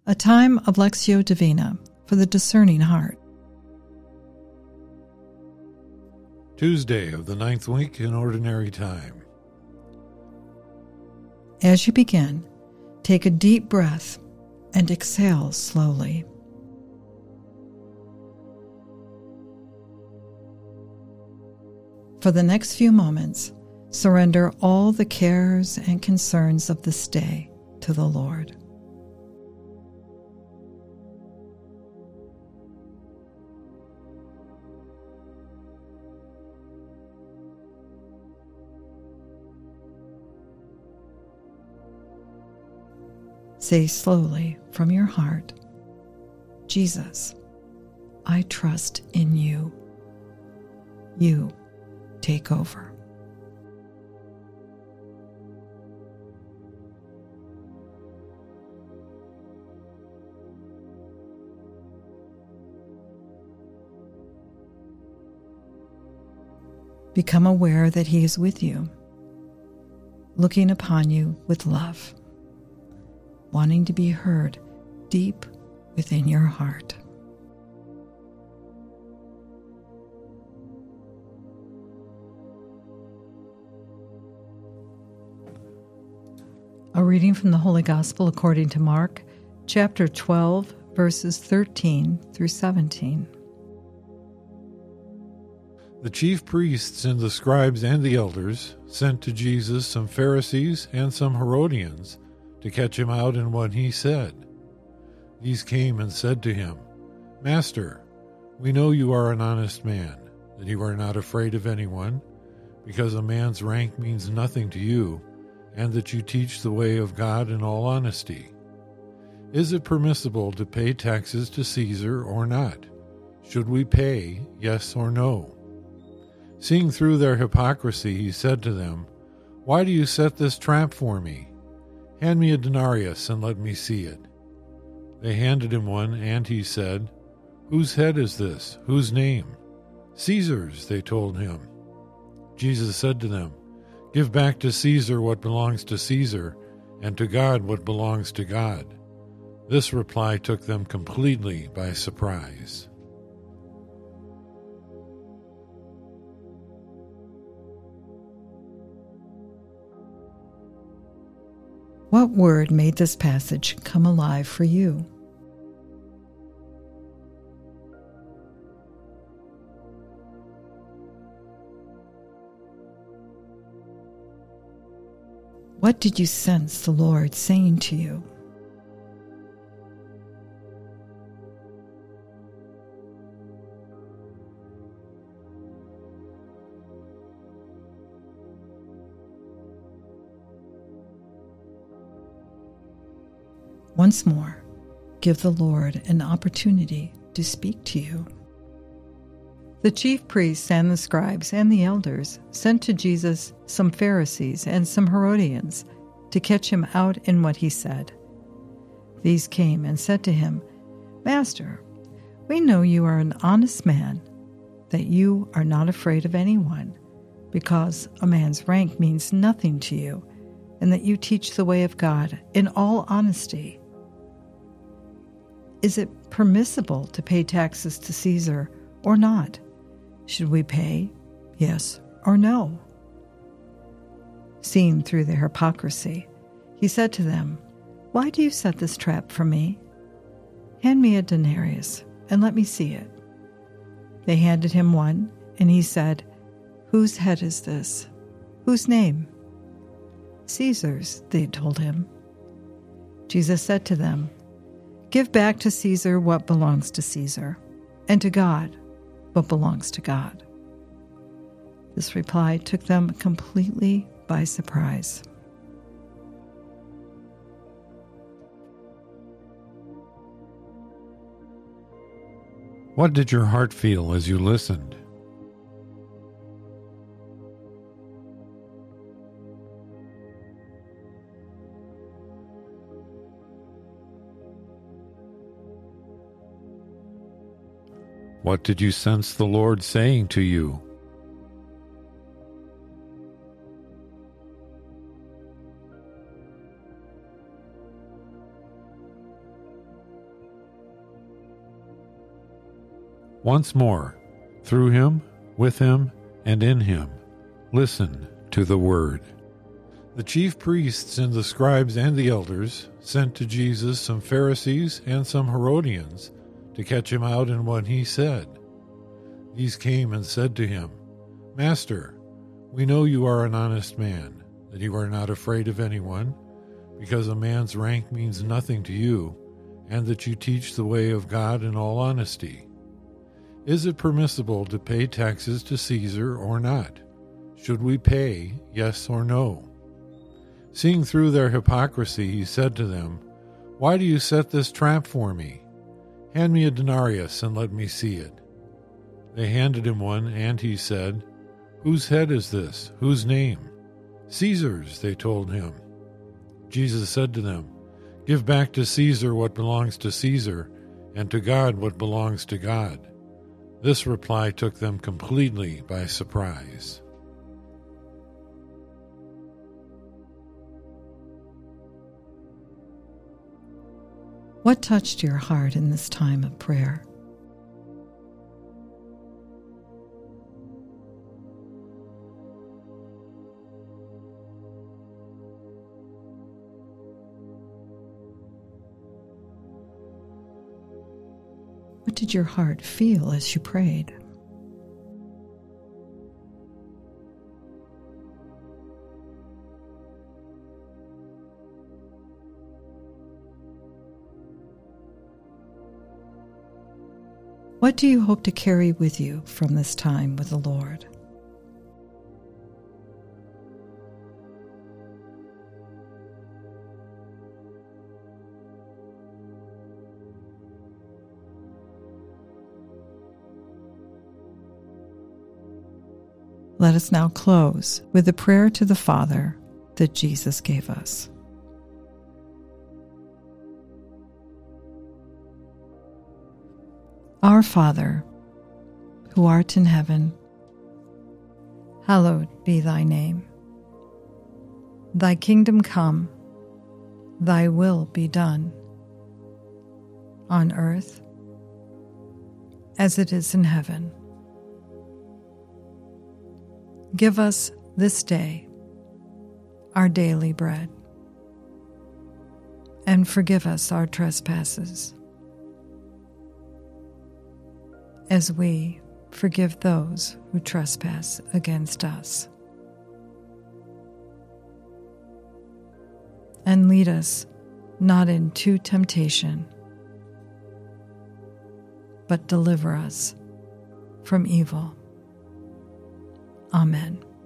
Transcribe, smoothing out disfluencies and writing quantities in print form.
A time of Lectio Divina for the discerning heart. Tuesday of the 9th week in Ordinary Time. As you begin, take a deep breath and exhale slowly. For the next few moments, surrender all the cares and concerns of this day to the Lord. Say slowly from your heart, Jesus, I trust in you. You take over. Become aware that He is with you, looking upon you with love, wanting to be heard deep within your heart. A reading from the Holy Gospel according to Mark, chapter 12, verses 13 through 17. The chief priests and the scribes and the elders sent to Jesus some Pharisees and some Herodians to catch him out in what he said. These came and said to him, Master, we know you are an honest man, that you are not afraid of anyone, because a man's rank means nothing to you, and that you teach the way of God in all honesty. Is it permissible to pay taxes to Caesar or not? Should we pay, yes or no? Seeing through their hypocrisy, he said to them, Why do you set this trap for me? Hand me a denarius and let me see it. They handed him one, and he said, Whose head is this? Whose name? Caesar's, they told him. Jesus said to them, Give back to Caesar what belongs to Caesar, and to God what belongs to God. This reply took them completely by surprise. What word made this passage come alive for you? What did you sense the Lord saying to you? Once more, give the Lord an opportunity to speak to you. The chief priests and the scribes and the elders sent to Jesus some Pharisees and some Herodians to catch him out in what he said. These came and said to him, Master, we know you are an honest man, that you are not afraid of anyone, because a man's rank means nothing to you, and that you teach the way of God in all honesty. Is it permissible to pay taxes to Caesar or not? Should we pay, yes or no? Seeing through their hypocrisy, he said to them, Why do you set this trap for me? Hand me a denarius and let me see it. They handed him one, and he said, Whose head is this? Whose name? Caesar's, they told him. Jesus said to them, Give back to Caesar what belongs to Caesar, and to God what belongs to God. This reply took them completely by surprise. What did your heart feel as you listened? What did you sense the Lord saying to you? once more, through him, with him, and in him. Listen to the word. The chief priests and the scribes and the elders sent to Jesus some Pharisees and some Herodians to catch him out in what he said. These came and said to him, Master, we know you are an honest man, that you are not afraid of anyone, because a man's rank means nothing to you, and that you teach the way of God in all honesty. Is it permissible to pay taxes to Caesar or not? Should we pay, yes or no? Seeing through their hypocrisy, he said to them, Why do you set this trap for me? Hand me a denarius and let me see it. They handed him one, and he said, Whose head is this? Whose name? Caesar's, they told him. Jesus said to them, Give back to Caesar what belongs to Caesar, and to God what belongs to God. This reply took them completely by surprise. What touched your heart in this time of prayer? What did your heart feel as you prayed? What do you hope to carry with you from this time with the Lord? Let us now close with the prayer to the Father that Jesus gave us. Our Father, who art in heaven, hallowed be thy name. Thy kingdom come, thy will be done, on earth as it is in heaven. Give us this day our daily bread, and forgive us our trespasses, as we forgive those who trespass against us. And lead us not into temptation, but deliver us from evil. Amen.